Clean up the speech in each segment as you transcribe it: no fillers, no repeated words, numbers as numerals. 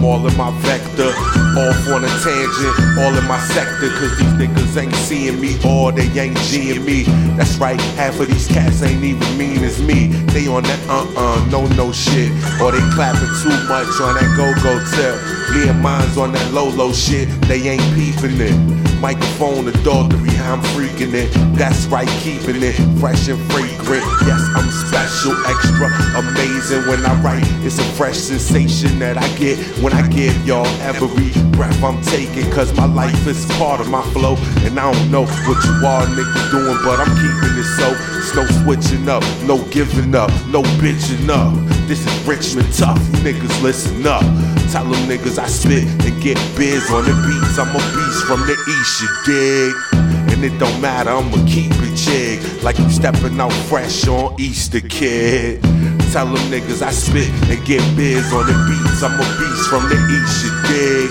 I'm all in my vector, off on a tangent, all in my sector. Cause these niggas ain't seeing me or they ain't G'ing me. That's right, half of these cats ain't even mean as me. They on that no shit, or they clapping too much on that go-go tip. Me and mine's on that low shit, they ain't peeping it. Microphone adultery, how I'm freaking it. That's right, keeping it fresh and fragrant. Yes, I'm special, extra, amazing when I write. It's a fresh sensation that I get when I give y'all every breath I'm taking. Cause my life is part of my flow, and I don't know what you all niggas doing, but I'm keeping it so. It's no switching up, no giving up, no bitching up. This is Richmond tough, you niggas listen up. Tell them niggas I spit and get biz on the beats. I'm a beast from the east, you dig? And it don't matter, I'ma keep it jig, like you stepping out fresh on Easter, kid. Tell them niggas I spit and get biz on the beats. I'm a beast from the east, you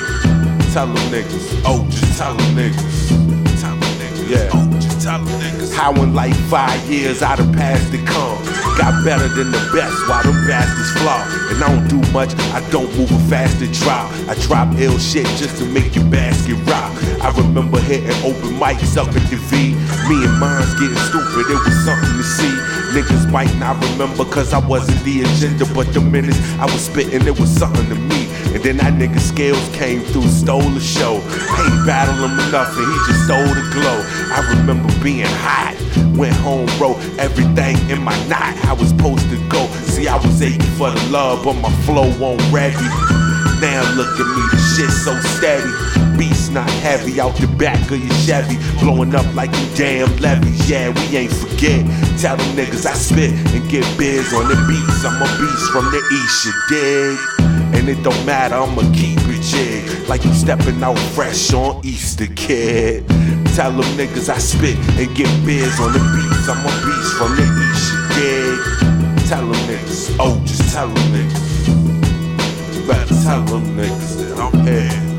dig? Tell them niggas, oh, just tell them niggas. Tell them niggas, yeah. Oh, just tell them niggas. How in like 5 years I done passed the come. Got better than the best while them bastards flop. And I don't do much, I don't move a faster drop. I drop ill shit just to make your basket rock. I remember hitting open mics up at the V. Me and mine's getting stupid, it was something to see. Niggas might not remember cause I wasn't the agenda, but the minutes I was spitting, it was something to me. And then that nigga Scales came through, stole the show. Ain't battle him enough and he just stole the glow. I remember being hot, went home, wrote everything in my knot. I was supposed to go, see I was aching for the love, but my flow won't ready. Now look at me, the shit so steady. Beats not heavy, out the back of your Chevy, blowing up like you damn levies. Yeah, we ain't forget. Tell them niggas I spit and get biz on the beats. I'm a beast from the east, you dig? And it don't matter, I'ma keep it jig, like you stepping out fresh on Easter, kid. Tell them niggas I spit and get biz on the beats. I'm a beast from the east, you dig? Tell them niggas, oh, just tell them niggas. You better tell them niggas that I'm here.